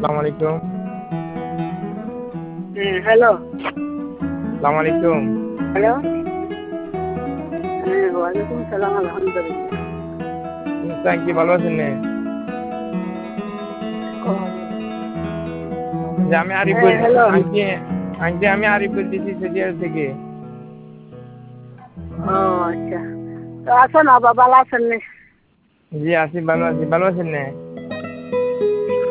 আসসালামু আলাইকুম। হ্যালো। আসসালামু আলাইকুম। হ্যালো। ওয়ালাইকুম সালাম, আলহামদুলিল্লাহ। কি ভালো আছেন নে? যে আমি আরিফ হ্যালো। আমি আরিফ বলতেছি সৌদিয়ার থেকে। ও আচ্ছা, তো আছেন আবার ভালো আছেন নি? জি আছি, ভালো আছি। ভালো আছেন নে?